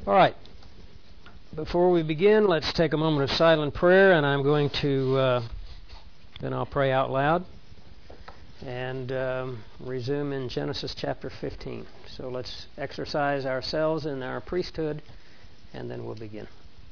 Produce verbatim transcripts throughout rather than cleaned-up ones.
All right. Before we begin, let's take a moment of silent prayer, and I'm going to, uh, then I'll pray out loud and um, resume in Genesis chapter fifteen. So let's exercise ourselves in our priesthood, and then we'll begin.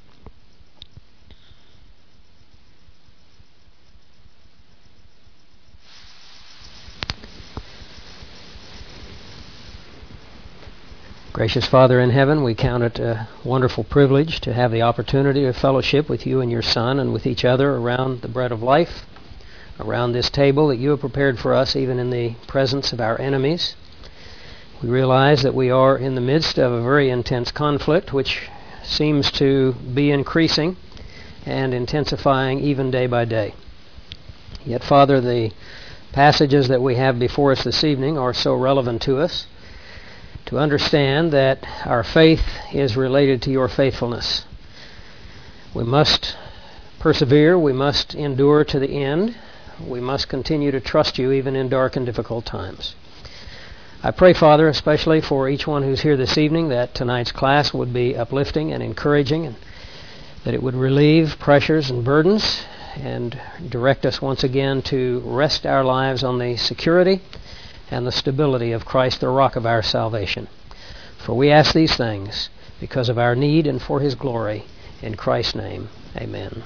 Gracious Father in heaven, we count it a wonderful privilege to have the opportunity of fellowship with you and your Son and with each other around the bread of life, around this table that you have prepared for us, even in the presence of our enemies. We realize that we are in the midst of a very intense conflict, which seems to be increasing and intensifying even day by day. Yet, Father, the passages that we have before us this evening are so relevant to us, to understand that our faith is related to your faithfulness. We must persevere, we must endure to the end, we must continue to trust you even in dark and difficult times. I pray, Father, especially for each one who's here this evening, that tonight's class would be uplifting and encouraging, and that it would relieve pressures and burdens and direct us once again to rest our lives on the security and the stability of Christ, the rock of our salvation. For we ask these things because of our need and for his glory. In Christ's name, amen.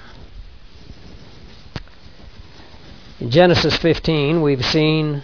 In Genesis fifteen, we've seen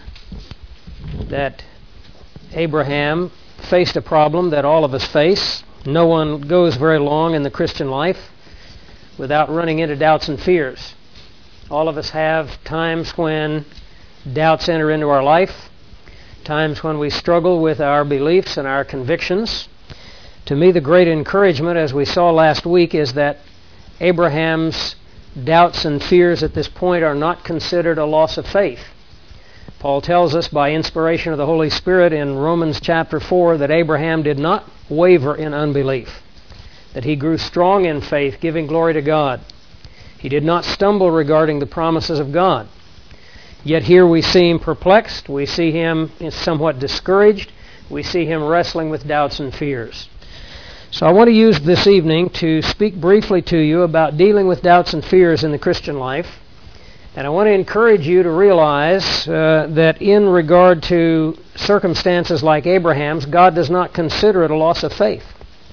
that Abraham faced a problem that all of us face. No one goes very long in the Christian life without running into doubts and fears. All of us have times when doubts enter into our life, times when we struggle with our beliefs and our convictions. To me, the great encouragement, as we saw last week, is that Abraham's doubts and fears at this point are not considered a loss of faith. Paul tells us by inspiration of the Holy Spirit in Romans chapter four that Abraham did not waver in unbelief, that he grew strong in faith, giving glory to God. He did not stumble regarding the promises of God. Yet here we see him perplexed, we see him somewhat discouraged, we see him wrestling with doubts and fears. So I want to use this evening to speak briefly to you about dealing with doubts and fears in the Christian life. And I want to encourage you to realize uh, that in regard to circumstances like Abraham's, God does not consider it a loss of faith.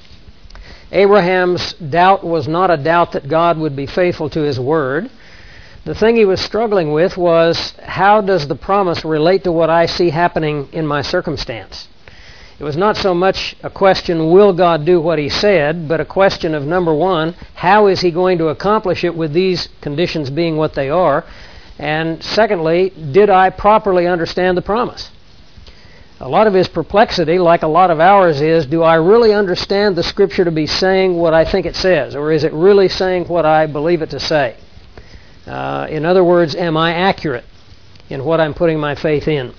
Abraham's doubt was not a doubt that God would be faithful to his word. The thing he was struggling with was, how does the promise relate to what I see happening in my circumstance? It was not so much a question, will God do what he said, but a question of, number one, how is he going to accomplish it with these conditions being what they are? And secondly, did I properly understand the promise? A lot of his perplexity, like a lot of ours, is, do I really understand the Scripture to be saying what I think it says? Or is it really saying what I believe it to say? Uh, in other words, am I accurate in what I'm putting my faith in?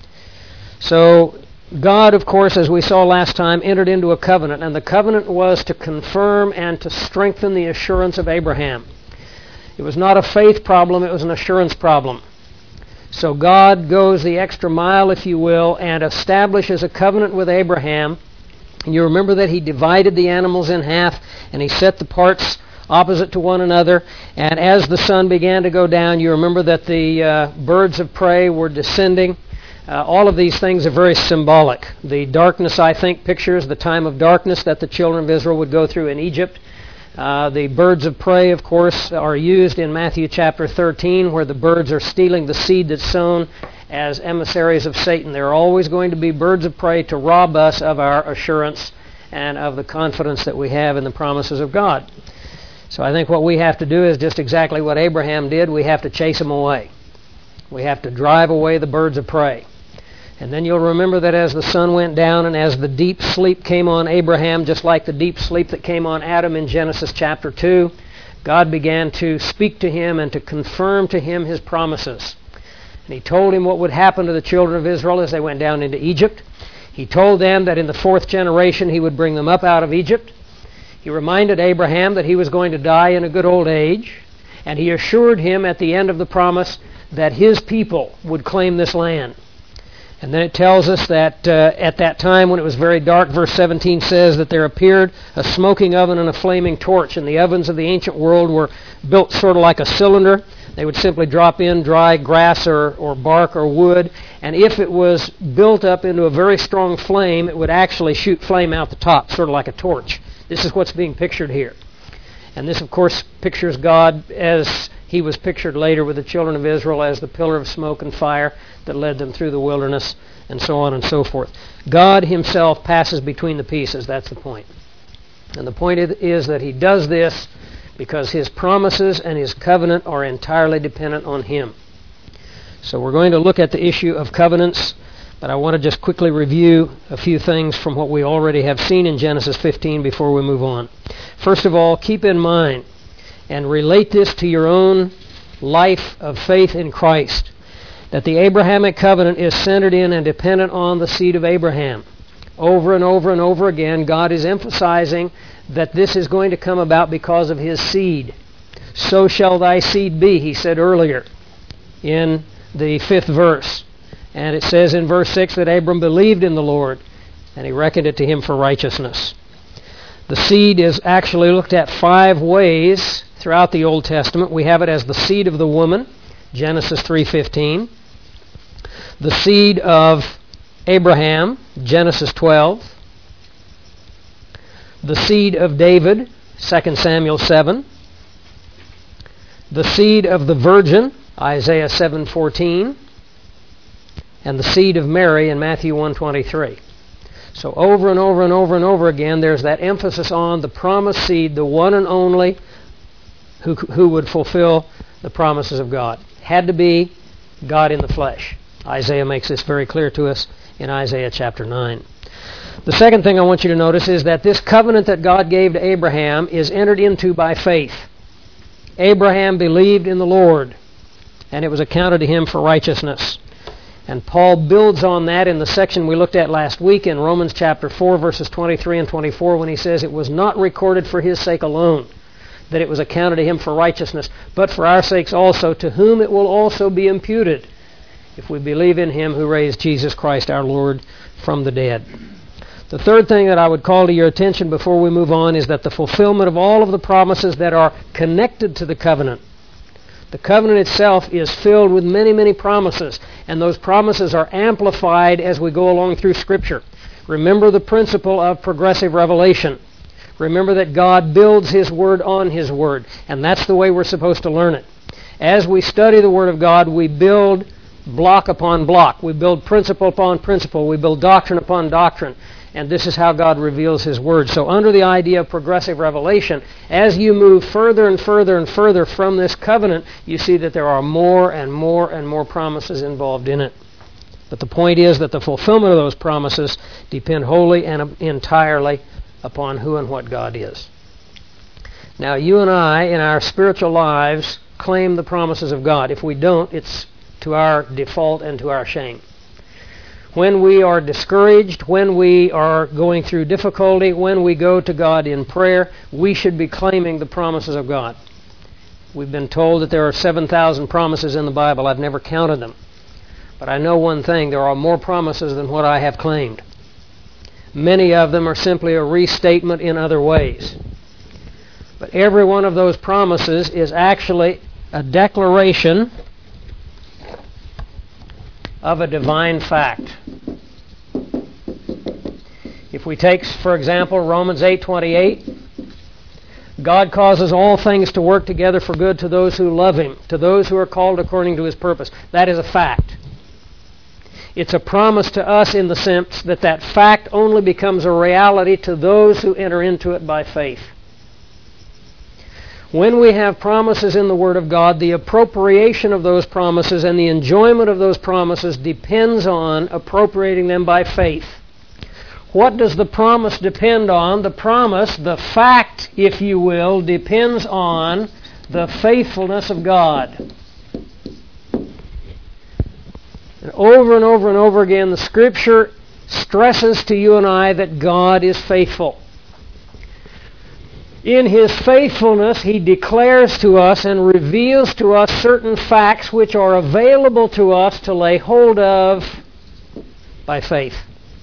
So God, of course, as we saw last time, entered into a covenant, and the covenant was to confirm and to strengthen the assurance of Abraham. It was not a faith problem, it was an assurance problem. So God goes the extra mile, if you will, and establishes a covenant with Abraham. And you remember that he divided the animals in half, and he set the parts opposite to one another, and as the sun began to go down, you remember that the uh, birds of prey were descending. Uh, all of these things are very symbolic. The darkness, I think, pictures the time of darkness that the children of Israel would go through in Egypt. Uh, the birds of prey, of course, are used in Matthew chapter thirteen, where the birds are stealing the seed that's sown as emissaries of Satan. There are always going to be birds of prey to rob us of our assurance and of the confidence that we have in the promises of God. So I think what we have to do is just exactly what Abraham did. We have to chase them away. We have to drive away the birds of prey. And then you'll remember that as the sun went down and as the deep sleep came on Abraham, just like the deep sleep that came on Adam in Genesis chapter two, God began to speak to him and to confirm to him his promises. And he told him what would happen to the children of Israel as they went down into Egypt. He told them that in the fourth generation he would bring them up out of Egypt. He reminded Abraham that he was going to die in a good old age, and he assured him at the end of the promise that his people would claim this land. And then it tells us that uh, at that time when it was very dark, verse seventeen says that there appeared a smoking oven and a flaming torch. And the ovens of the ancient world were built sort of like a cylinder. They would simply drop in dry grass or, or bark or wood. And if it was built up into a very strong flame, it would actually shoot flame out the top, sort of like a torch. This is what's being pictured here. And this, of course, pictures God as he was pictured later with the children of Israel as the pillar of smoke and fire that led them through the wilderness, and so on and so forth. God himself passes between the pieces. That's the point. And the point is that he does this because his promises and his covenant are entirely dependent on him. So we're going to look at the issue of covenants, but I want to just quickly review a few things from what we already have seen in Genesis fifteen before we move on. First of all, keep in mind and relate this to your own life of faith in Christ, that the Abrahamic covenant is centered in and dependent on the seed of Abraham. Over and over and over again, God is emphasizing that this is going to come about because of his seed. So shall thy seed be, he said earlier in the fifth verse. And it says in verse six that Abram believed in the Lord, and he reckoned it to him for righteousness. The seed is actually looked at five ways throughout the Old Testament. We have it as the seed of the woman, Genesis three fifteen. The seed of Abraham, Genesis twelve. The seed of David, Second Samuel seven. The seed of the virgin, Isaiah seven fourteen. And the seed of Mary in Matthew one twenty-three. So over and over and over and over again, there's that emphasis on the promised seed, the one and only who, who would fulfill the promises of God. Had to be God in the flesh. Isaiah makes this very clear to us in Isaiah chapter nine. The second thing I want you to notice is that this covenant that God gave to Abraham is entered into by faith. Abraham believed in the Lord, and it was accounted to him for righteousness. And Paul builds on that in the section we looked at last week in Romans chapter four, verses twenty-three and twenty-four, when he says, it was not recorded for his sake alone that it was accounted to him for righteousness, but for our sakes also, to whom it will also be imputed, if we believe in him who raised Jesus Christ our Lord from the dead. The third thing that I would call to your attention before we move on is that the fulfillment of all of the promises that are connected to the covenant. The covenant itself is filled with many, many promises, and those promises are amplified as we go along through Scripture. Remember the principle of progressive revelation. Remember that God builds his word on his word, and that's the way we're supposed to learn it. As we study the Word of God, we build block upon block. We build principle upon principle. We build doctrine upon doctrine. And this is how God reveals his word. So under the idea of progressive revelation, as you move further and further and further from this covenant, you see that there are more and more and more promises involved in it. But the point is that the fulfillment of those promises depend wholly and entirely upon who and what God is. Now, you and I, in our spiritual lives, claim the promises of God. If we don't, it's to our default and to our shame. When we are discouraged, when we are going through difficulty, when we go to God in prayer, we should be claiming the promises of God. We've been told that there are seven thousand promises in the Bible. I've never counted them. But I know one thing, there are more promises than what I have claimed. Many of them are simply a restatement in other ways. But every one of those promises is actually a declaration of a divine fact. If we take, for example, Romans eight twenty-eight, God causes all things to work together for good to those who love him, to those who are called according to his purpose. That is a fact. It's a promise to us in the sense that that fact only becomes a reality to those who enter into it by faith. When we have promises in the Word of God, the appropriation of those promises and the enjoyment of those promises depends on appropriating them by faith. What does the promise depend on? The promise, the fact, if you will, depends on the faithfulness of God. And over and over and over again, the Scripture stresses to you and I that God is faithful. In his faithfulness, he declares to us and reveals to us certain facts which are available to us to lay hold of by faith.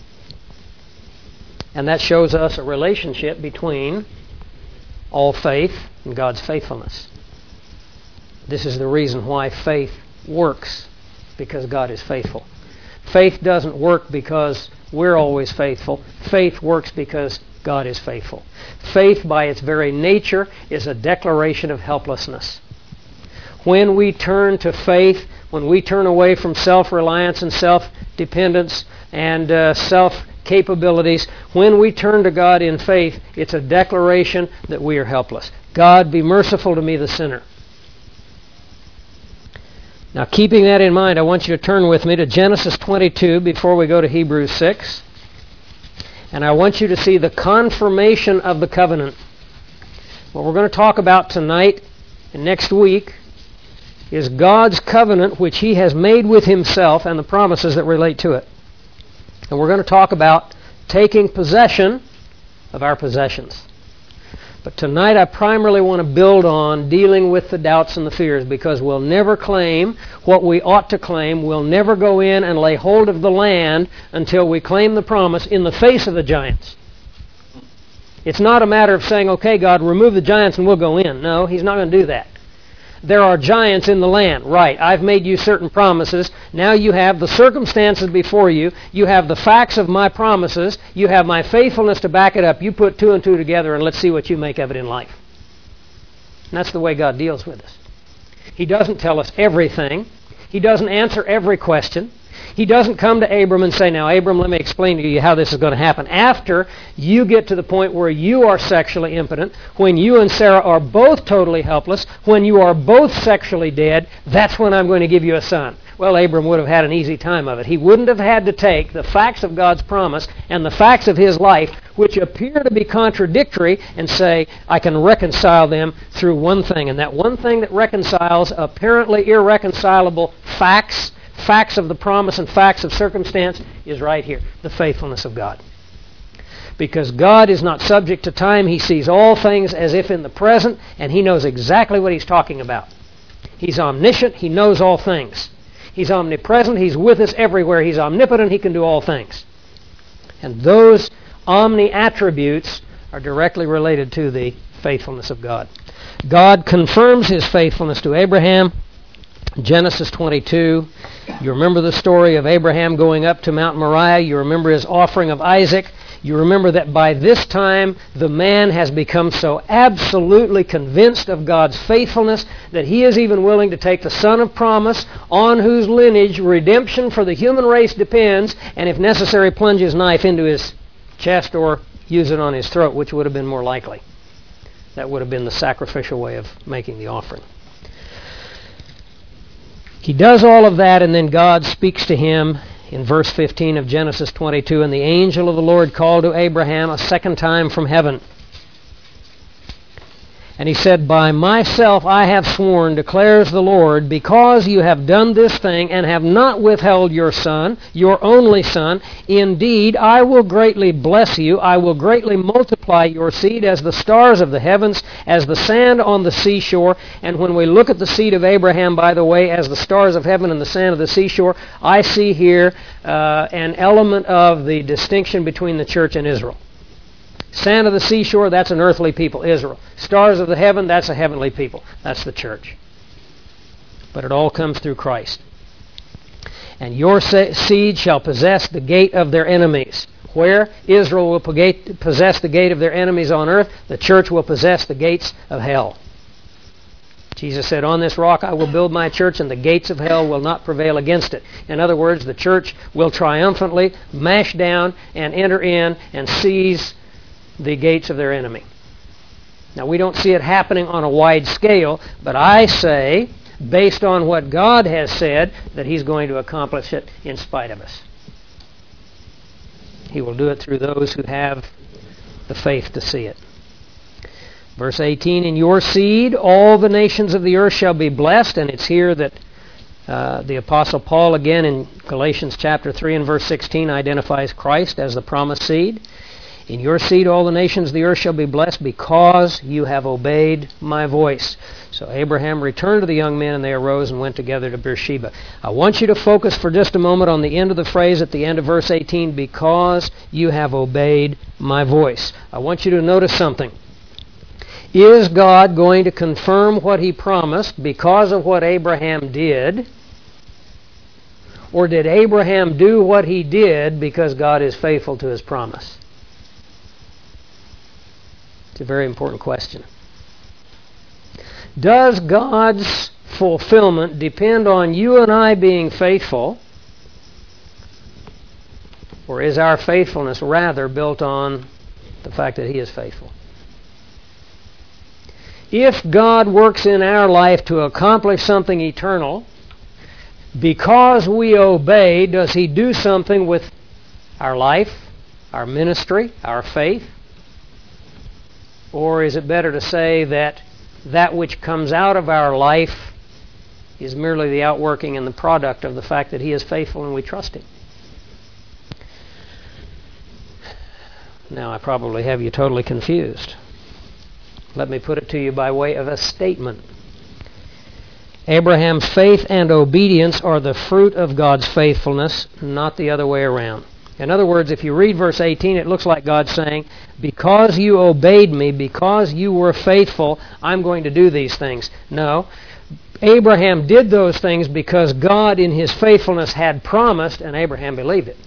And that shows us a relationship between all faith and God's faithfulness. This is the reason why faith works, because God is faithful. Faith doesn't work because we're always faithful. Faith works because God is faithful. Faith, by its very nature, is a declaration of helplessness. When we turn to faith, when we turn away from self-reliance and self-dependence and uh, self-capabilities, when we turn to God in faith, it's a declaration that we are helpless. God, be merciful to me, the sinner. Now, keeping that in mind, I want you to turn with me to Genesis twenty-two before we go to Hebrews six. And I want you to see the confirmation of the covenant. What we're going to talk about tonight and next week is God's covenant which He has made with Himself and the promises that relate to it. And we're going to talk about taking possession of our possessions. But tonight I primarily want to build on dealing with the doubts and the fears, because we'll never claim what we ought to claim. We'll never go in and lay hold of the land until we claim the promise in the face of the giants. It's not a matter of saying, okay, God, remove the giants and we'll go in. No, He's not going to do that. There are giants in the land. Right, I've made you certain promises. Now you have the circumstances before you. You have the facts of my promises. You have my faithfulness to back it up. You put two and two together and let's see what you make of it in life. And that's the way God deals with us. He doesn't tell us everything. He doesn't answer every question. He doesn't come to Abram and say, now, Abram, let me explain to you how this is going to happen. After you get to the point where you are sexually impotent, when you and Sarah are both totally helpless, when you are both sexually dead, that's when I'm going to give you a son. Well, Abram would have had an easy time of it. He wouldn't have had to take the facts of God's promise and the facts of his life, which appear to be contradictory, and say, I can reconcile them through one thing. And that one thing that reconciles apparently irreconcilable facts, facts of the promise and facts of circumstance, is right here, the faithfulness of God. Because God is not subject to time. He sees all things as if in the present, and He knows exactly what He's talking about. He's omniscient. He knows all things. He's omnipresent. He's with us everywhere. He's omnipotent. He can do all things. And those omni-attributes are directly related to the faithfulness of God. God confirms His faithfulness to Abraham. Genesis twenty-two. You remember the story of Abraham going up to Mount Moriah. You remember his offering of Isaac. You remember that by this time the man has become so absolutely convinced of God's faithfulness that he is even willing to take the son of promise, on whose lineage redemption for the human race depends, and if necessary plunge his knife into his chest or use it on his throat, which would have been more likely. That would have been the sacrificial way of making the offering. He does all of that, and then God speaks to him in verse fifteen of Genesis twenty-two, and the angel of the Lord called to Abraham a second time from heaven. And he said, by myself I have sworn, declares the Lord, because you have done this thing and have not withheld your son, your only son, indeed I will greatly bless you. I will greatly multiply your seed as the stars of the heavens, as the sand on the seashore. And when we look at the seed of Abraham, by the way, as the stars of heaven and the sand of the seashore, I see here uh, an element of the distinction between the church and Israel. Sand of the seashore, that's an earthly people, Israel. Stars of the heaven, that's a heavenly people. That's the church. But it all comes through Christ. And your seed shall possess the gate of their enemies. Where? Israel will possess the gate of their enemies on earth. The church will possess the gates of hell. Jesus said, on this rock I will build my church, and the gates of hell will not prevail against it. In other words, the church will triumphantly mash down and enter in and seize the gates of their enemy. Now, we don't see it happening on a wide scale, but I say, based on what God has said, that He's going to accomplish it in spite of us. He will do it through those who have the faith to see it. Verse eighteen, in your seed all the nations of the earth shall be blessed, and it's here that uh, the Apostle Paul, again in Galatians chapter three and verse sixteen, identifies Christ as the promised seed. In your seed all the nations of the earth shall be blessed because you have obeyed my voice. So Abraham returned to the young men, and they arose and went together to Beersheba. I want you to focus for just a moment on the end of the phrase at the end of verse eighteen, because you have obeyed my voice. I want you to notice something. Is God going to confirm what he promised because of what Abraham did? Or did Abraham do what he did because God is faithful to his promise? It's a very important question. Does God's fulfillment depend on you and I being faithful, or is our faithfulness rather built on the fact that he is faithful? If God works in our life to accomplish something eternal, because we obey, does he do something with our life, our ministry, our faith? Or is it better to say that that which comes out of our life is merely the outworking and the product of the fact that he is faithful and we trust him? Now, I probably have you totally confused. Let me put it to you by way of a statement. Abraham's faith and obedience are the fruit of God's faithfulness, not the other way around. In other words, if you read verse eighteen, it looks like God saying, because you obeyed me, because you were faithful, I'm going to do these things. No. Abraham did those things because God in his faithfulness had promised, and Abraham believed it.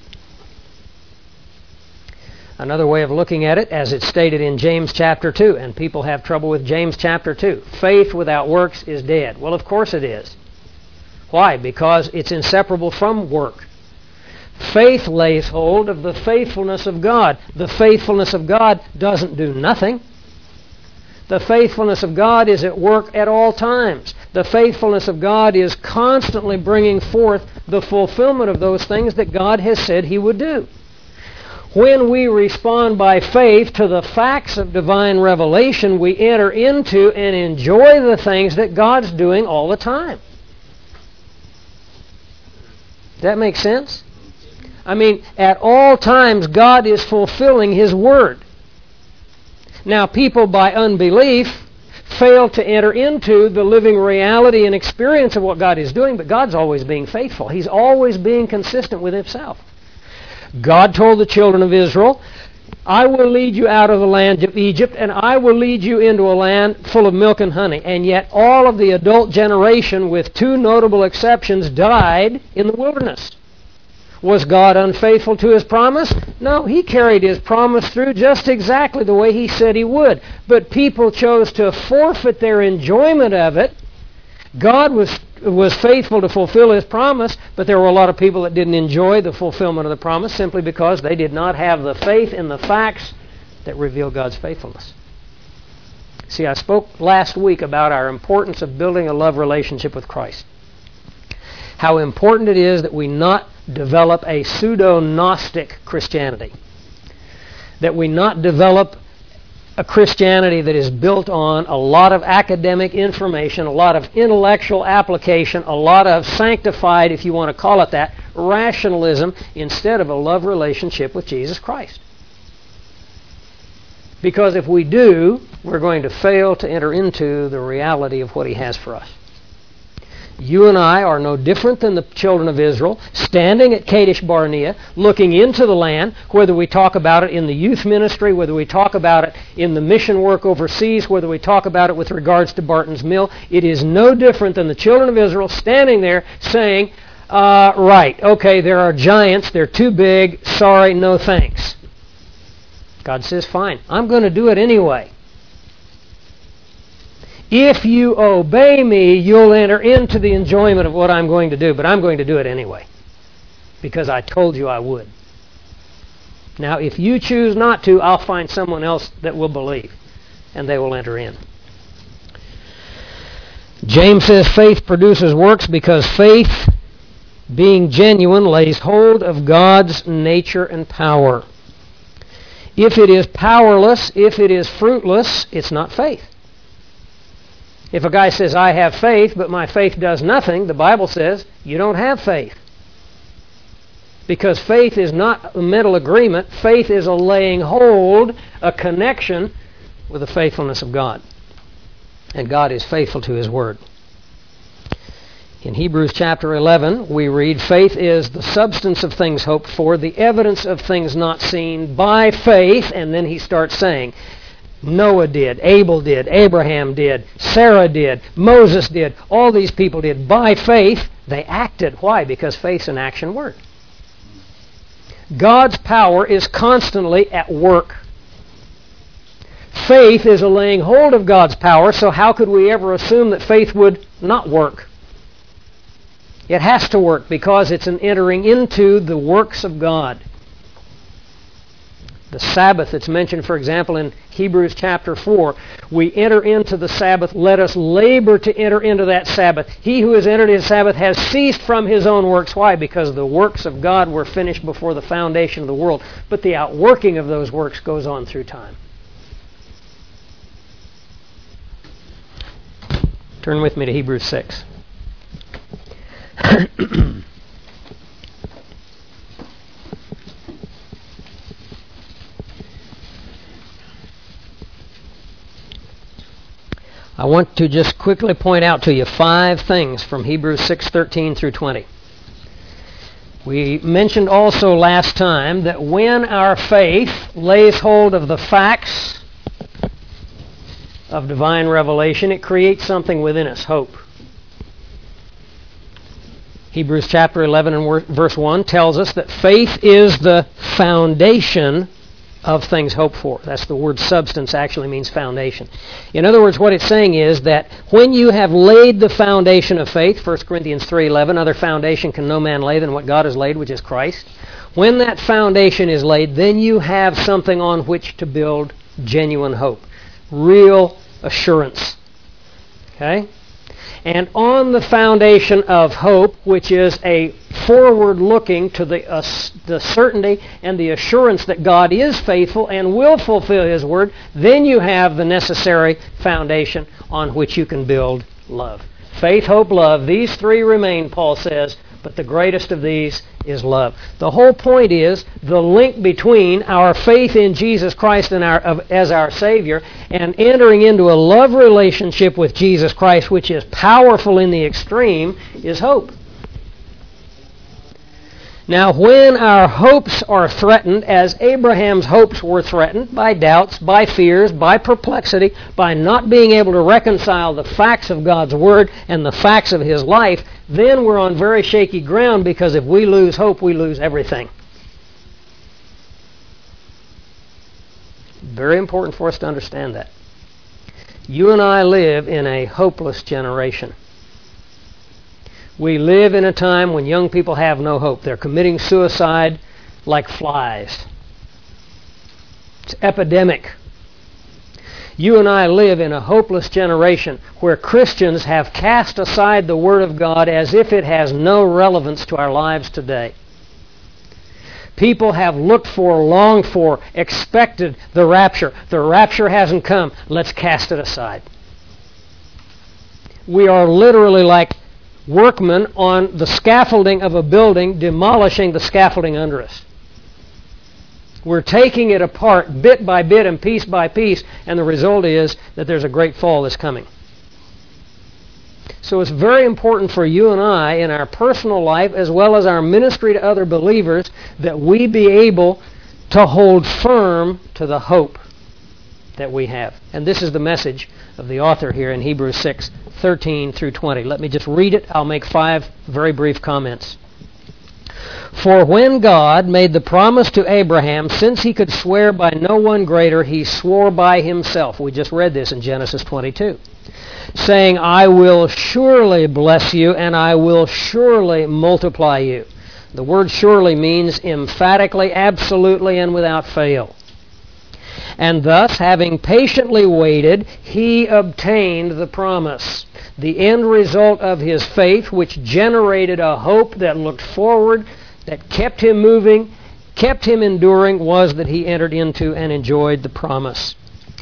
Another way of looking at it, as it's stated in James chapter two, and people have trouble with James chapter two. Faith without works is dead. Well, of course it is. Why? Because it's inseparable from work. Faith lays hold of the faithfulness of God. The faithfulness of God doesn't do nothing. The faithfulness of God is at work at all times. The faithfulness of God is constantly bringing forth the fulfillment of those things that God has said he would do. When we respond by faith to the facts of divine revelation, we enter into and enjoy the things that God's doing all the time. Does that make sense? I mean, at all times, God is fulfilling his word. Now, people by unbelief fail to enter into the living reality and experience of what God is doing, but God's always being faithful. He's always being consistent with himself. God told the children of Israel, I will lead you out of the land of Egypt, and I will lead you into a land full of milk and honey. And yet all of the adult generation, with two notable exceptions, died in the wilderness. Was God unfaithful to his promise? No, he carried his promise through just exactly the way he said he would. But people chose to forfeit their enjoyment of it. God was was faithful to fulfill his promise, but there were a lot of people that didn't enjoy the fulfillment of the promise simply because they did not have the faith in the facts that reveal God's faithfulness. See, I spoke last week about our importance of building a love relationship with Christ. How important it is that we not develop a pseudo-Gnostic Christianity. That we not develop a Christianity that is built on a lot of academic information, a lot of intellectual application, a lot of sanctified, if you want to call it that, rationalism, instead of a love relationship with Jesus Christ. Because if we do, we're going to fail to enter into the reality of what he has for us. You and I are no different than the children of Israel, standing at Kadesh Barnea, looking into the land, whether we talk about it in the youth ministry, whether we talk about it in the mission work overseas, whether we talk about it with regards to Barton's Mill. It is no different than the children of Israel standing there saying, uh, right, okay, there are giants, they're too big, sorry, no thanks. God says, fine, I'm going to do it anyway. If you obey me, you'll enter into the enjoyment of what I'm going to do, but I'm going to do it anyway, because I told you I would. Now, if you choose not to, I'll find someone else that will believe, and they will enter in. James says faith produces works because faith, being genuine, lays hold of God's nature and power. If it is powerless, if it is fruitless, it's not faith. If a guy says, I have faith, but my faith does nothing, the Bible says, you don't have faith. Because faith is not a mental agreement. Faith is a laying hold, a connection with the faithfulness of God. And God is faithful to His Word. In Hebrews chapter eleven, we read, faith is the substance of things hoped for, the evidence of things not seen, by faith. And then he starts saying, Noah did, Abel did, Abraham did, Sarah did, Moses did, all these people did. By faith, they acted. Why? Because faith's an action word. God's power is constantly at work. Faith is a laying hold of God's power, so how could we ever assume that faith would not work? It has to work because it's an entering into the works of God. The Sabbath that's mentioned, for example, in Hebrews chapter four. We enter into the Sabbath. Let us labor to enter into that Sabbath. He who has entered his Sabbath has ceased from his own works. Why? Because the works of God were finished before the foundation of the world. But the outworking of those works goes on through time. Turn with me to Hebrews six. I want to just quickly point out to you five things from Hebrews six thirteen through twenty. We mentioned also last time that when our faith lays hold of the facts of divine revelation, it creates something within us, hope. Hebrews chapter eleven and verse one tells us that faith is the foundation of things hoped for. That's the word substance actually means foundation. In other words, what it's saying is that when you have laid the foundation of faith, First Corinthians three eleven, other foundation can no man lay than what God has laid, which is Christ. When that foundation is laid, then you have something on which to build genuine hope. Real assurance. Okay? And on the foundation of hope, which is a forward-looking to the, uh, the certainty and the assurance that God is faithful and will fulfill His Word, then you have the necessary foundation on which you can build love. Faith, hope, love. These three remain, Paul says, but the greatest of these is love. The whole point is the link between our faith in Jesus Christ and our, as our Savior and entering into a love relationship with Jesus Christ, which is powerful in the extreme, is hope. Now, when our hopes are threatened, as Abraham's hopes were threatened by doubts, by fears, by perplexity, by not being able to reconcile the facts of God's Word and the facts of his life, then we're on very shaky ground, because if we lose hope, we lose everything. Very important for us to understand that. You and I live in a hopeless generation. We live in a time when young people have no hope. They're committing suicide like flies. It's epidemic. You and I live in a hopeless generation where Christians have cast aside the Word of God as if it has no relevance to our lives today. People have looked for, longed for, expected the rapture. The rapture hasn't come. Let's cast it aside. We are literally like workmen on the scaffolding of a building, demolishing the scaffolding under us. We're taking it apart bit by bit and piece by piece, and the result is that there's a great fall that's coming. So it's very important for you and I in our personal life as well as our ministry to other believers that we be able to hold firm to the hope that we have. And this is the message of the author here in Hebrews six thirteen through twenty. Let me just read it. I'll make five very brief comments. For when God made the promise to Abraham, since he could swear by no one greater, he swore by himself. We just read this in Genesis twenty-two. Saying, I will surely bless you, and I will surely multiply you. The word surely means emphatically, absolutely, and without fail. And thus, having patiently waited, he obtained the promise. The end result of his faith, which generated a hope that looked forward, that kept him moving, kept him enduring, was that he entered into and enjoyed the promise.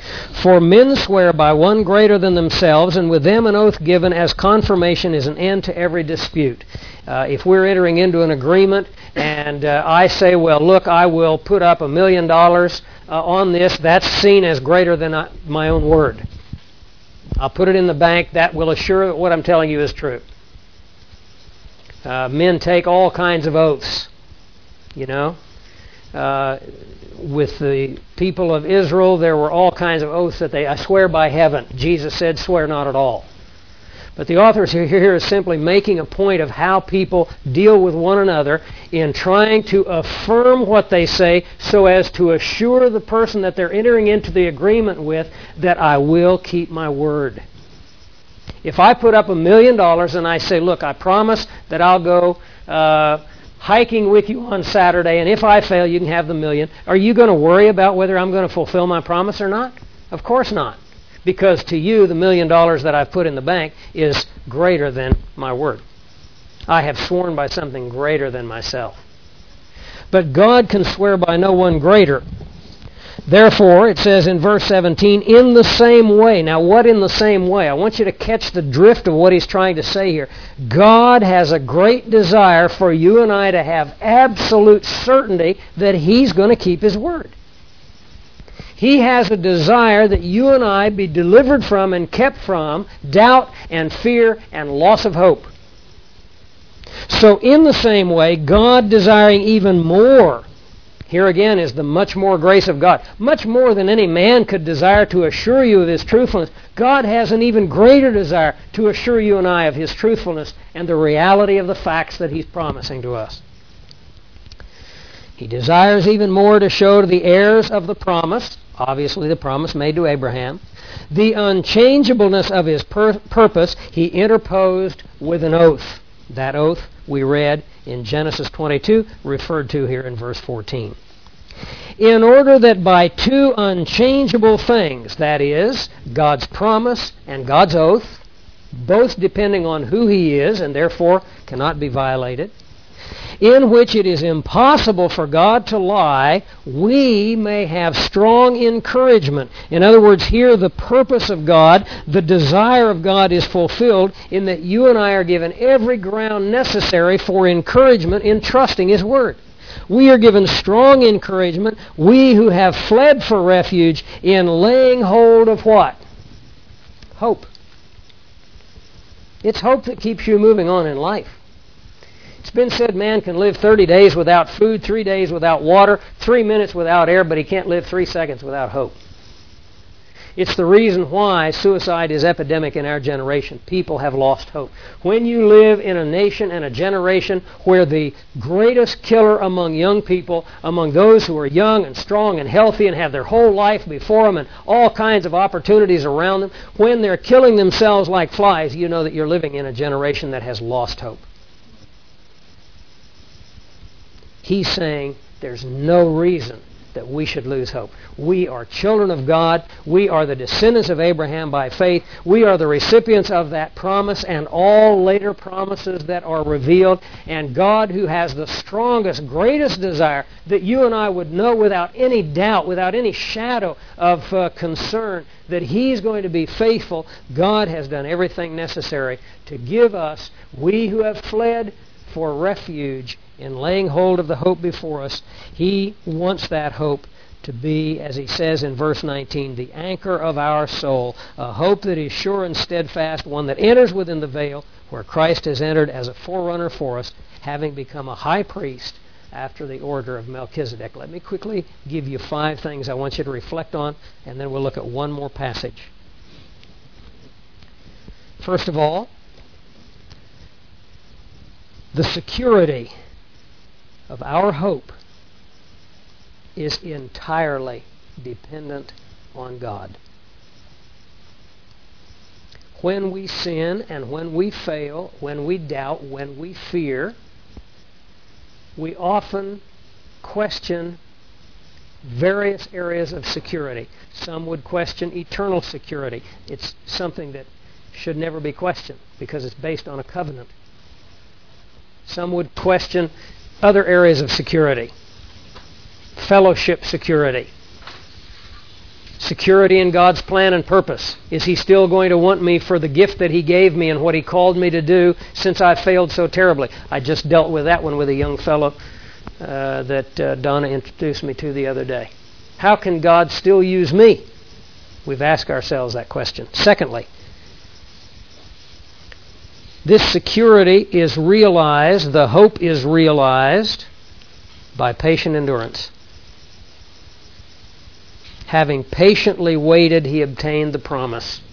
For men swear by one greater than themselves, and with them an oath given as confirmation is an end to every dispute. Uh, if we're entering into an agreement and uh, I say, well, look, I will put up a million dollars uh, on this, that's seen as greater than I, my own word. I'll put it in the bank. That will assure that what I'm telling you is true. Uh, men take all kinds of oaths, you know. Uh, with the people of Israel, there were all kinds of oaths that they, I swear by heaven. Jesus said, swear not at all. But the author here is simply making a point of how people deal with one another in trying to affirm what they say so as to assure the person that they're entering into the agreement with that I will keep my word. If I put up a million dollars and I say, look, I promise that I'll go uh, hiking with you on Saturday, and if I fail, you can have the million, are you going to worry about whether I'm going to fulfill my promise or not? Of course not. Because to you, the million dollars that I've put in the bank is greater than my word. I have sworn by something greater than myself. But God can swear by no one greater. Therefore, it says in verse seventeen, in the same way. Now, what in the same way? I want you to catch the drift of what he's trying to say here. God has a great desire for you and I to have absolute certainty that he's going to keep his word. He has a desire that you and I be delivered from and kept from doubt and fear and loss of hope. So in the same way, God desiring even more, here again is the much more grace of God, much more than any man could desire to assure you of his truthfulness, God has an even greater desire to assure you and I of his truthfulness and the reality of the facts that he's promising to us. He desires even more to show to the heirs of the promise, obviously the promise made to Abraham, the unchangeableness of his pur- purpose. He interposed with an oath. That oath we read in Genesis twenty-two, referred to here in verse fourteen. In order that by two unchangeable things, that is, God's promise and God's oath, both depending on who he is and therefore cannot be violated, in which it is impossible for God to lie, we may have strong encouragement. In other words, here the purpose of God, the desire of God is fulfilled in that you and I are given every ground necessary for encouragement in trusting his word. We are given strong encouragement, we who have fled for refuge, in laying hold of what? Hope. It's hope that keeps you moving on in life. It's been said man can live thirty days without food, three days without water, three minutes without air, but he can't live three seconds without hope. It's the reason why suicide is epidemic in our generation. People have lost hope. When you live in a nation and a generation where the greatest killer among young people, among those who are young and strong and healthy and have their whole life before them and all kinds of opportunities around them, when they're killing themselves like flies, you know that you're living in a generation that has lost hope. He's saying there's no reason that we should lose hope. We are children of God. We are the descendants of Abraham by faith. We are the recipients of that promise and all later promises that are revealed. And God, who has the strongest, greatest desire that you and I would know without any doubt, without any shadow of uh, concern, that he's going to be faithful, God has done everything necessary to give us, we who have fled for refuge, in laying hold of the hope before us. He wants that hope to be, as he says in verse nineteen, the anchor of our soul, a hope that is sure and steadfast, one that enters within the veil where Christ has entered as a forerunner for us, having become a high priest after the order of Melchizedek. Let me quickly give you five things I want you to reflect on, and then we'll look at one more passage. First of all, the security of our hope is entirely dependent on God. When we sin and when we fail, when we doubt, when we fear, we often question various areas of security. Some would question eternal security. It's something that should never be questioned because it's based on a covenant. Some would question other areas of security, fellowship security. Security in God's plan and purpose. Is He still going to want me for the gift that He gave me and what He called me to do since I failed so terribly? I just dealt with that one with a young fellow uh, that uh, Donna introduced me to the other day. How can God still use me? We've asked ourselves that question. Secondly, this security is realized, the hope is realized by patient endurance. Having patiently waited, he obtained the promise.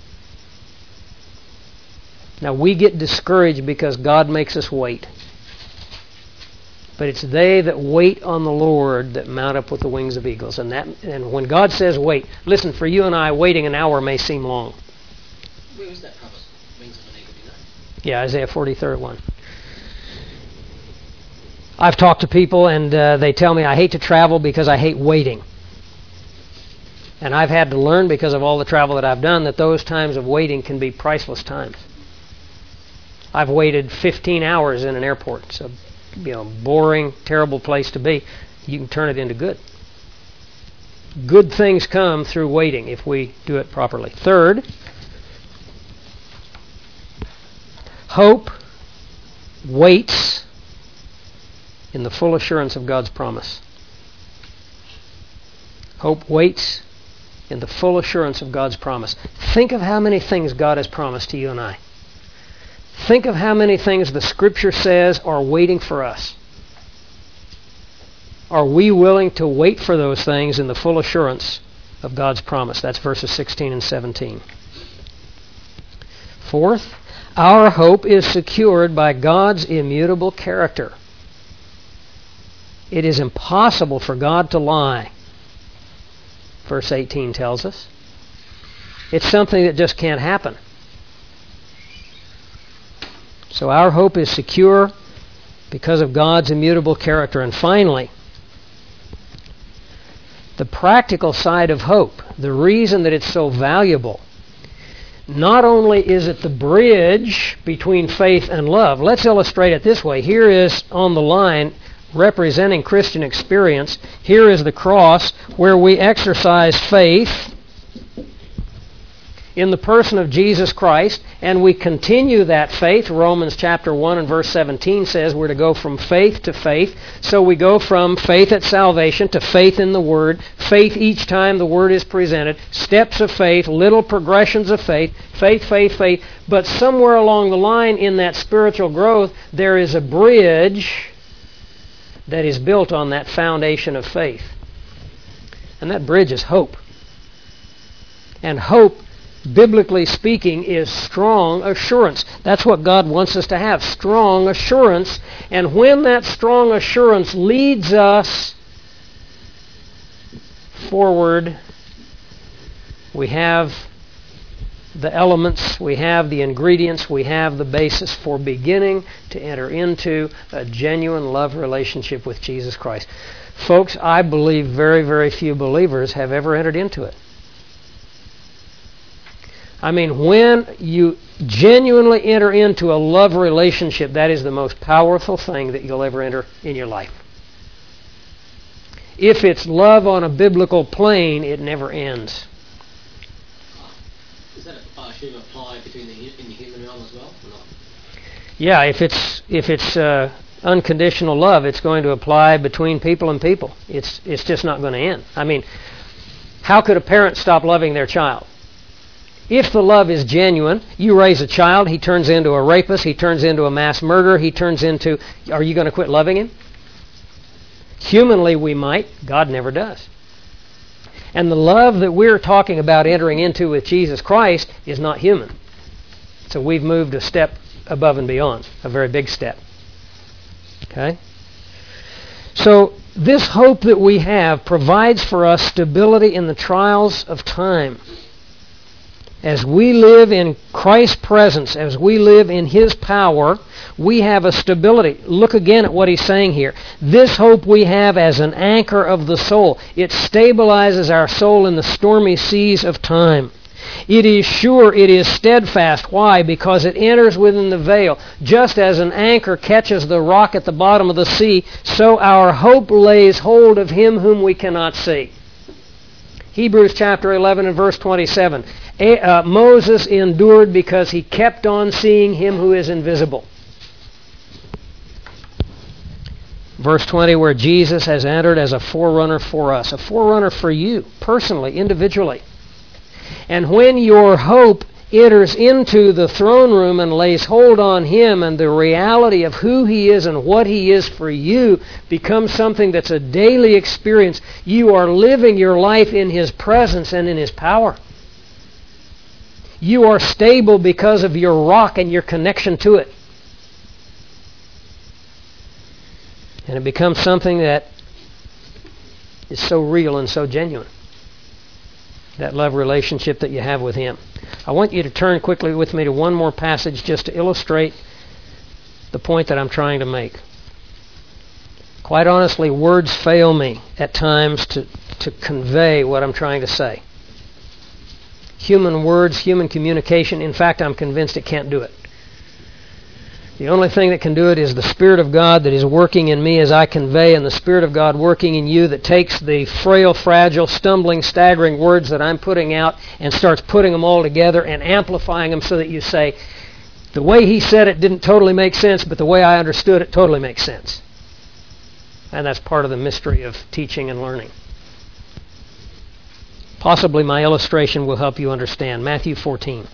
Now we get discouraged because God makes us wait. But it's they that wait on the Lord that mount up with the wings of eagles. And that, and when God says wait, listen, for you and I, waiting an hour may seem long. Where was that promise? Wings of an eagle, do you know? Yeah, Isaiah forty-third one. I've talked to people and uh, they tell me I hate to travel because I hate waiting. And I've had to learn because of all the travel that I've done that those times of waiting can be priceless times. I've waited fifteen hours in an airport. It's a you know, boring, terrible place to be. You can turn it into good. Good things come through waiting if we do it properly. Third, hope waits in the full assurance of God's promise. Hope waits in the full assurance of God's promise. Think of how many things God has promised to you and I. Think of how many things the Scripture says are waiting for us. Are we willing to wait for those things in the full assurance of God's promise? That's verses sixteen and seventeen. Fourth, our hope is secured by God's immutable character. It is impossible for God to lie, verse eighteen tells us. It's something that just can't happen. So our hope is secure because of God's immutable character. And finally, the practical side of hope, the reason that it's so valuable, not only is it the bridge between faith and love. Let's illustrate it this way. Here is on the line, representing Christian experience, here is the cross where we exercise faith in the person of Jesus Christ, and we continue that faith. Romans chapter one and verse seventeen says we're to go from faith to faith. So we go from faith at salvation to faith in the Word, faith each time the Word is presented, steps of faith, little progressions of faith, faith, faith, faith. But somewhere along the line in that spiritual growth, there is a bridge that is built on that foundation of faith. And that bridge is hope. And hope, biblically speaking, is strong assurance. That's what God wants us to have, strong assurance. And when that strong assurance leads us forward, we have the elements, we have the ingredients, we have the basis for beginning to enter into a genuine love relationship with Jesus Christ. Folks, I believe very, very few believers have ever entered into it. I mean, when you genuinely enter into a love relationship, that is the most powerful thing that you'll ever enter in your life. If it's love on a biblical plane, it never ends. Does that should apply between the, in the human realm as well, or not? Yeah, if it's if it's uh, unconditional love, it's going to apply between people and people. It's it's just not going to end. I mean, how could a parent stop loving their child? If the love is genuine, you raise a child, he turns into a rapist, he turns into a mass murderer, he turns into, are you going to quit loving him? Humanly we might, God never does. And the love that we're talking about entering into with Jesus Christ is not human. So we've moved a step above and beyond, a very big step. Okay? So this hope that we have provides for us stability in the trials of time. As we live in Christ's presence, as we live in His power, we have a stability. Look again at what he's saying here. This hope we have as an anchor of the soul. It stabilizes our soul in the stormy seas of time. It is sure, it is steadfast. Why? Because it enters within the veil. Just as an anchor catches the rock at the bottom of the sea, so our hope lays hold of Him whom we cannot see. Hebrews chapter eleven and verse twenty-seven. A, uh, Moses endured because he kept on seeing him who is invisible. Verse twenty, where Jesus has entered as a forerunner for us, a forerunner for you, personally, individually. And when your hope enters into the throne room and lays hold on Him, and the reality of who He is and what He is for you becomes something that's a daily experience, you are living your life in His presence and in His power. You are stable because of your rock and your connection to it. And it becomes something that is so real and so genuine. That love relationship that you have with Him. I want you to turn quickly with me to one more passage just to illustrate the point that I'm trying to make. Quite honestly, words fail me at times to, to convey what I'm trying to say. Human words, human communication, in fact, I'm convinced it can't do it. The only thing that can do it is the Spirit of God that is working in me as I convey, and the Spirit of God working in you that takes the frail, fragile, stumbling, staggering words that I'm putting out and starts putting them all together and amplifying them so that you say, the way he said it didn't totally make sense, but the way I understood it totally makes sense. And that's part of the mystery of teaching and learning. Possibly my illustration will help you understand. Matthew fourteen.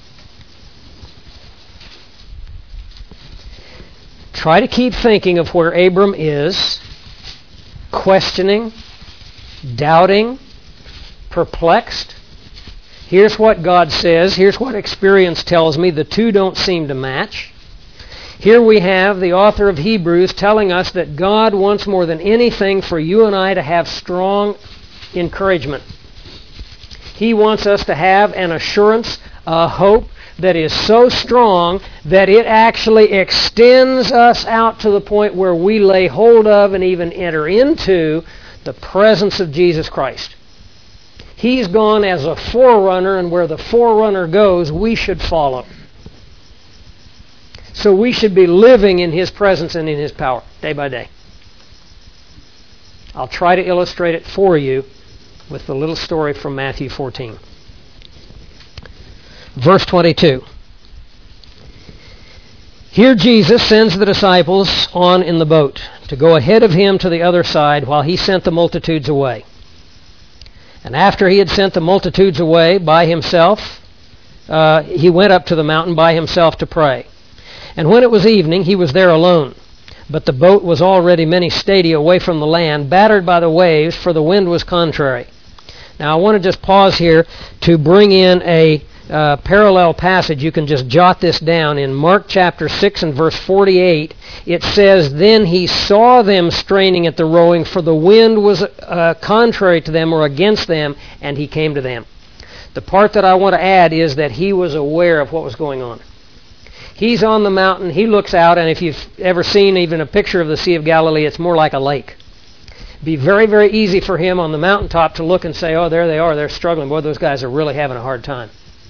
Try to keep thinking of where Abram is, questioning, doubting, perplexed. Here's what God says. Here's what experience tells me. The two don't seem to match. Here we have the author of Hebrews telling us that God wants more than anything for you and I to have strong encouragement. He wants us to have an assurance, a hope, that is so strong that it actually extends us out to the point where we lay hold of and even enter into the presence of Jesus Christ. He's gone as a forerunner, and where the forerunner goes, we should follow. So we should be living in His presence and in His power, day by day. I'll try to illustrate it for you with the little story from Matthew fourteen. Verse twenty-two. Here Jesus sends the disciples on in the boat to go ahead of Him to the other side while He sent the multitudes away. And after He had sent the multitudes away by Himself, uh, He went up to the mountain by Himself to pray. And when it was evening, He was there alone. But the boat was already many stadia away from the land, battered by the waves, for the wind was contrary. Now I want to just pause here to bring in a Uh, parallel passage. You can just jot this down. In Mark chapter six and verse forty-eight, it says, Then He saw them straining at the rowing, for the wind was uh, contrary to them or against them, and He came to them. The part that I want to add is that He was aware of what was going on. He's on the mountain, He looks out, and if you've ever seen even a picture of the Sea of Galilee, it's more like a lake. It'd be very, very easy for Him on the mountaintop to look and say, oh, there they are, they're struggling. Boy, those guys are really having a hard time.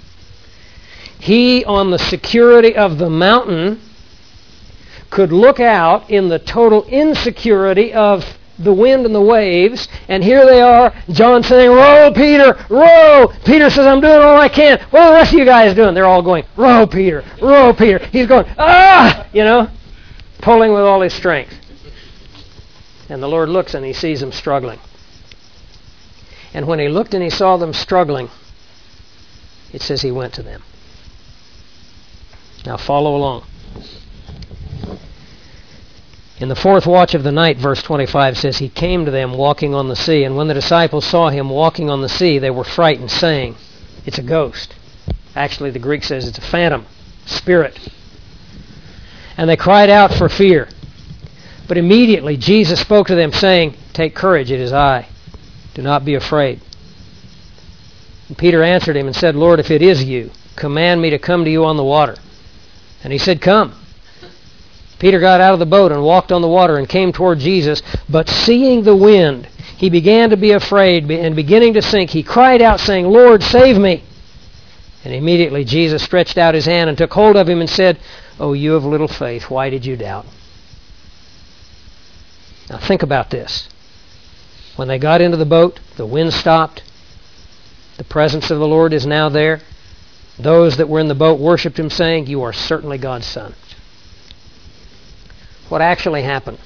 He, on the security of the mountain, could look out in the total insecurity of the wind and the waves, and here they are, John saying, row, Peter, row! Peter says, I'm doing all I can. What are the rest of you guys doing? They're all going, row, Peter, row, Peter. He's going, ah! You know, pulling with all his strength. And the Lord looks and He sees them struggling. And when He looked and He saw them struggling, it says He went to them. Now follow along. In the fourth watch of the night, verse twenty-five says, He came to them walking on the sea. And when the disciples saw Him walking on the sea, they were frightened, saying, it's a ghost. Actually, the Greek says it's a phantom, spirit. And they cried out for fear. But immediately Jesus spoke to them, saying, Take courage, it is I. Do not be afraid. And Peter answered Him and said, Lord, if it is You, command me to come to You on the water. And He said, Come. Peter got out of the boat and walked on the water and came toward Jesus. But seeing the wind, he began to be afraid, and beginning to sink, he cried out, saying, Lord, save me. And immediately Jesus stretched out His hand and took hold of him and said, O you of little faith, why did you doubt? Now think about this. When they got into the boat, the wind stopped. The presence of the Lord is now there. Those that were in the boat worshipped him, saying, "You are certainly God's Son." What actually happened?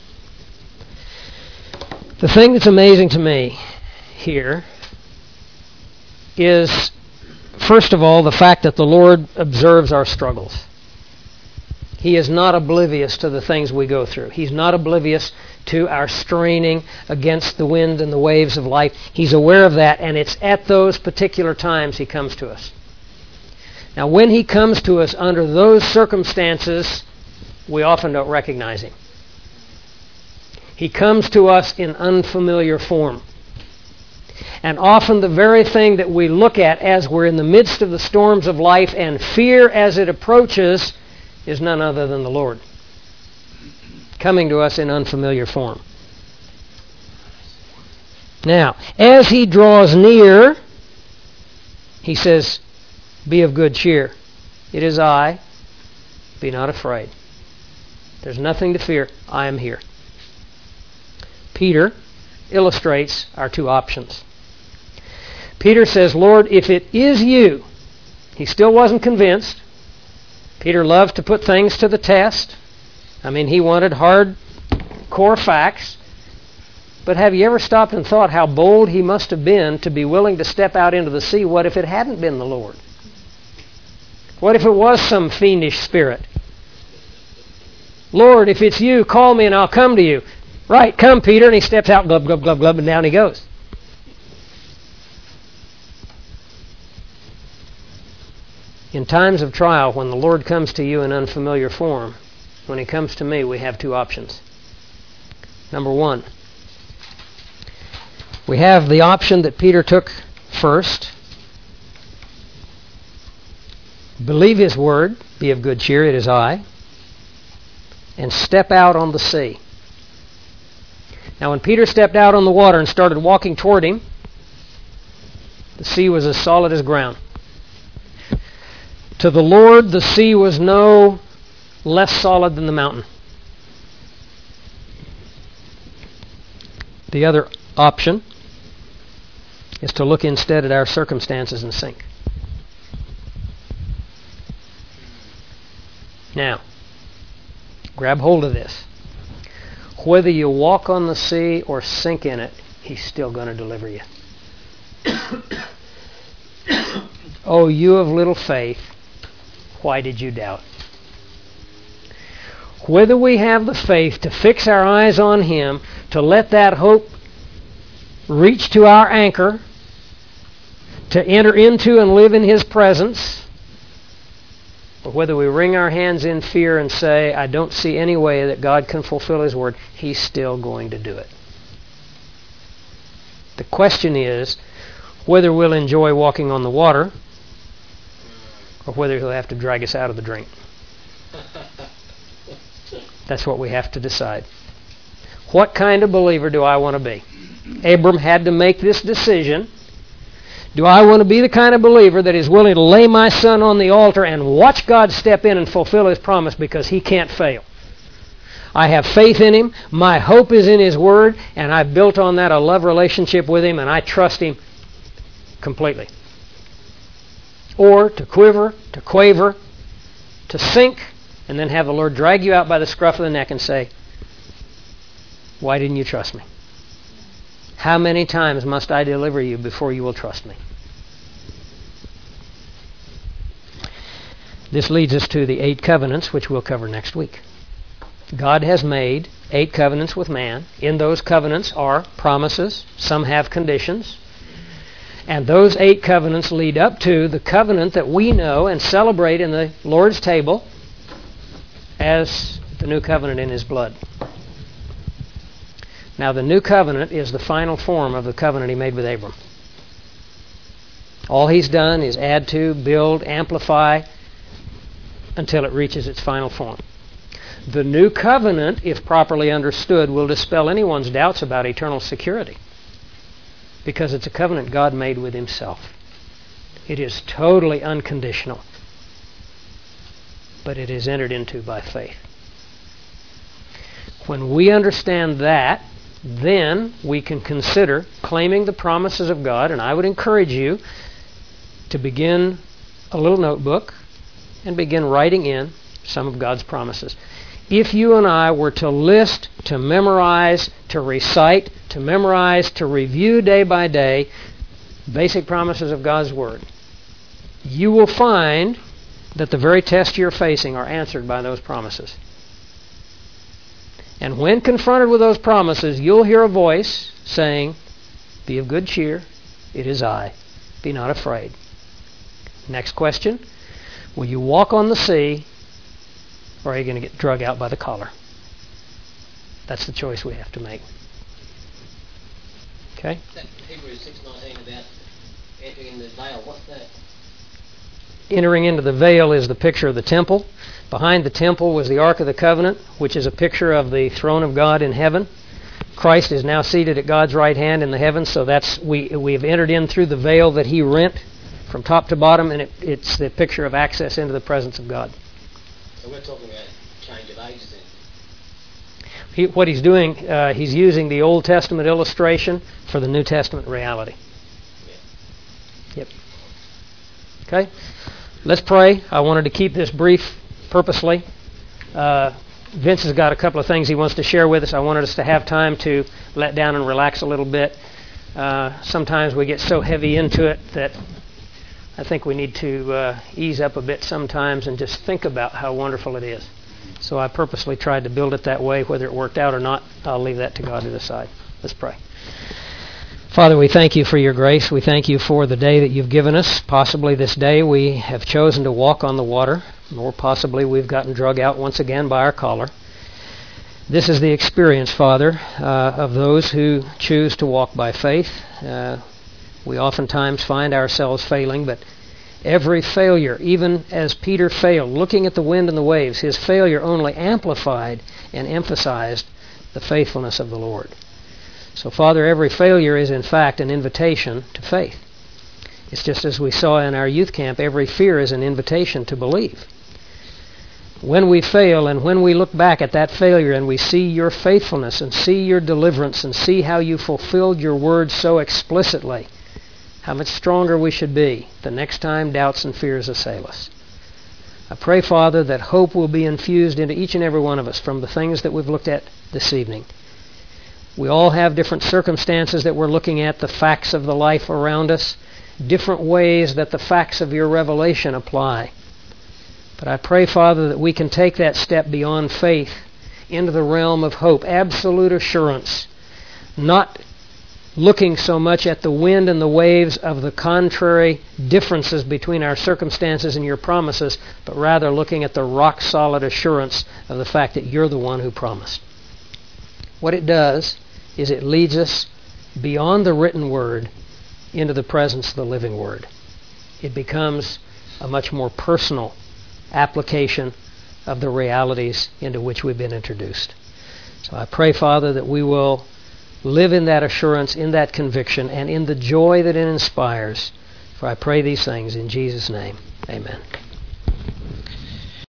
The thing that's amazing to me here is, first of all, the fact that the Lord observes our struggles. He is not oblivious to the things we go through. He's not oblivious to our straining against the wind and the waves of life. He's aware of that, and it's at those particular times he comes to us. Now, when he comes to us under those circumstances, we often don't recognize him. He comes to us in unfamiliar form. And often the very thing that we look at as we're in the midst of the storms of life and fear as it approaches is none other than the Lord, coming to us in unfamiliar form. Now, as he draws near, he says, "Be of good cheer. It is I. Be not afraid. There's nothing to fear. I am here." Peter illustrates our two options. Peter says, "Lord, if it is you," he still wasn't convinced. Peter loved to put things to the test. I mean, he wanted hard core facts. But have you ever stopped and thought how bold he must have been to be willing to step out into the sea? What if it hadn't been the Lord? What if it was some fiendish spirit? "Lord, if it's you, call me and I'll come to you." "Right, come, Peter." And he steps out, glub, glub, glub, glub, and down he goes. In times of trial, when the Lord comes to you in unfamiliar form, when he comes to me, we have two options. Number one, we have the option that Peter took first. Believe his word, be of good cheer, it is I, and step out on the sea. Now, when Peter stepped out on the water and started walking toward him, the sea was as solid as ground. To the Lord, the sea was no less solid than the mountain. The other option is to look instead at our circumstances and sink. Now, grab hold of this. Whether you walk on the sea or sink in it, he's still going to deliver you. Oh, you of little faith, why did you doubt? Whether we have the faith to fix our eyes on him, to let that hope reach to our anchor, to enter into and live in his presence, or whether we wring our hands in fear and say, "I don't see any way that God can fulfill his word," he's still going to do it. The question is whether we'll enjoy walking on the water or whether he'll have to drag us out of the drink. That's what we have to decide. What kind of believer do I want to be? Abram had to make this decision. Do I want to be the kind of believer that is willing to lay my son on the altar and watch God step in and fulfill his promise because he can't fail? I have faith in him. My hope is in his word, and I've built on that a love relationship with him, and I trust him completely. Or to quiver, to quaver, to sink, and then have the Lord drag you out by the scruff of the neck and say, "Why didn't you trust me? How many times must I deliver you before you will trust me?" This leads us to the eight covenants, which we'll cover next week. God has made eight covenants with man. In those covenants are promises. Some have conditions. And those eight covenants lead up to the covenant that we know and celebrate in the Lord's table as the new covenant in his blood. Now, the new covenant is the final form of the covenant he made with Abram. All he's done is add to, build, amplify until it reaches its final form. The new covenant, if properly understood, will dispel anyone's doubts about eternal security, because it's a covenant God made with himself. It is totally unconditional, but it is entered into by faith. When we understand that, then we can consider claiming the promises of God, and I would encourage you to begin a little notebook and begin writing in some of God's promises. If you and I were to list, to memorize, to recite, to memorize, to review day by day basic promises of God's Word, you will find that the very tests you're facing are answered by those promises. And when confronted with those promises, you'll hear a voice saying, "Be of good cheer, it is I. Be not afraid." Next question, will you walk on the sea, or are you going to get drug out by the collar? That's the choice we have to make. Okay? That Hebrews six nineteen about entering in the veil, what's that? Entering into the veil is the picture of the temple. Behind the temple was the Ark of the Covenant, which is a picture of the throne of God in heaven. Christ is now seated at God's right hand in the heavens, so that's we we've entered in through the veil that He rent from top to bottom, and it, it's the picture of access into the presence of God. So we're talking about change of ages then. He, what he's doing, uh, he's using the Old Testament illustration for the New Testament reality. Yeah. Yep. Okay. Let's pray. I wanted to keep this brief purposely. Uh, Vince has got a couple of things he wants to share with us. I wanted us to have time to let down and relax a little bit. Uh, sometimes we get so heavy into it that I think we need to uh, ease up a bit sometimes and just think about how wonderful it is. So I purposely tried to build it that way. Whether it worked out or not, I'll leave that to God to decide. Let's pray. Father, we thank you for your grace. We thank you for the day that you've given us. Possibly this day we have chosen to walk on the water, or possibly we've gotten drug out once again by our collar. This is the experience, Father, uh, of those who choose to walk by faith. Uh, we oftentimes find ourselves failing, but every failure, even as Peter failed, looking at the wind and the waves, his failure only amplified and emphasized the faithfulness of the Lord. So, Father, every failure is in fact an invitation to faith. It's just as we saw in our youth camp, every fear is an invitation to believe. When we fail and when we look back at that failure and we see your faithfulness and see your deliverance and see how you fulfilled your word so explicitly, how much stronger we should be the next time doubts and fears assail us. I pray, Father, that hope will be infused into each and every one of us from the things that we've looked at this evening. We all have different circumstances that we're looking at, the facts of the life around us, different ways that the facts of your revelation apply. But I pray, Father, that we can take that step beyond faith into the realm of hope, absolute assurance, not looking so much at the wind and the waves of the contrary differences between our circumstances and your promises, but rather looking at the rock-solid assurance of the fact that you're the one who promised. What it does is it leads us beyond the written word into the presence of the living word. It becomes a much more personal application of the realities into which we've been introduced. So I pray, Father, that we will live in that assurance, in that conviction, and in the joy that it inspires. For I pray these things in Jesus' name. Amen.